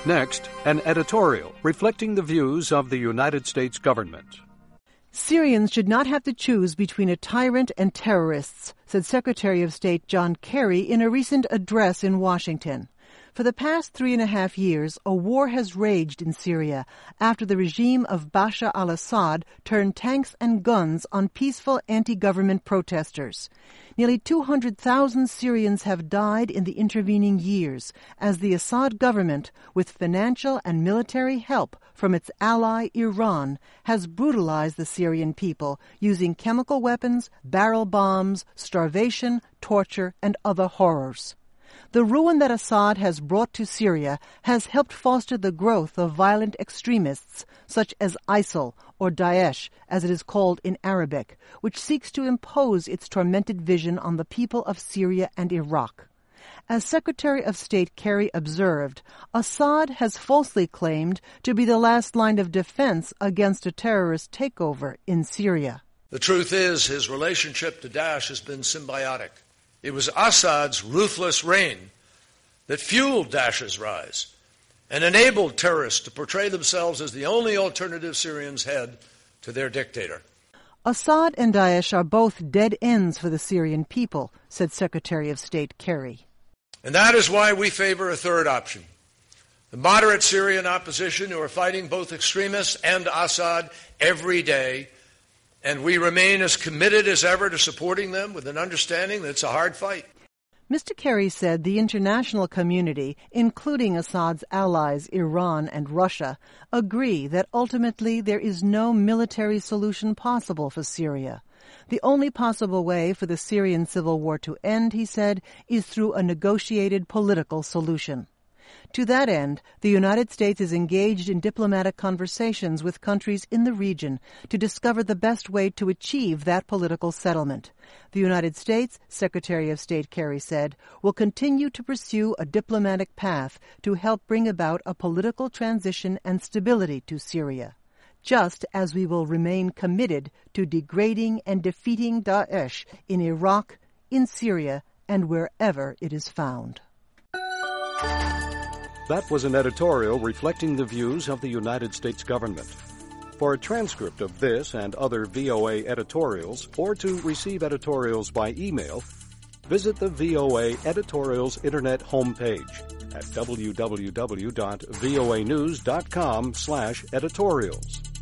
Next, an editorial reflecting the views of the United States government. Syrians should not have to choose between a tyrant and terrorists, said Secretary of State John Kerry in a recent address in Washington. For the past 3.5 years, a war has raged in Syria after the regime of Bashar al-Assad turned tanks and guns on peaceful anti-government protesters. Nearly 200,000 Syrians have died in the intervening years as the Assad government, with financial and military help from its ally Iran, has brutalized the Syrian people using chemical weapons, barrel bombs, starvation, torture, and other horrors. The ruin that Assad has brought to Syria has helped foster the growth of violent extremists such as ISIL, or Daesh, as it is called in Arabic, which seeks to impose its tormented vision on the people of Syria and Iraq. As Secretary of State Kerry observed, Assad has falsely claimed to be the last line of defense against a terrorist takeover in Syria. The truth is, his relationship to Daesh has been symbiotic. It was Assad's ruthless reign that fueled Daesh's rise and enabled terrorists to portray themselves as the only alternative Syrians had to their dictator. Assad and Daesh are both dead ends for the Syrian people, said Secretary of State Kerry. And that is why we favor a third option. The moderate Syrian opposition who are fighting both extremists and Assad every day, and we remain as committed as ever to supporting them with an understanding that it's a hard fight. Mr. Kerry said the international community, including Assad's allies Iran and Russia, agree that ultimately there is no military solution possible for Syria. The only possible way for the Syrian civil war to end, he said, is through a negotiated political solution. To that end, the United States is engaged in diplomatic conversations with countries in the region to discover the best way to achieve that political settlement. The United States, Secretary of State Kerry said, will continue to pursue a diplomatic path to help bring about a political transition and stability to Syria, just as we will remain committed to degrading and defeating Daesh in Iraq, in Syria, and wherever it is found. That was an editorial reflecting the views of the United States government. For a transcript of this and other VOA editorials, or to receive editorials by email, visit the VOA Editorials Internet homepage at www.voanews.com/editorials.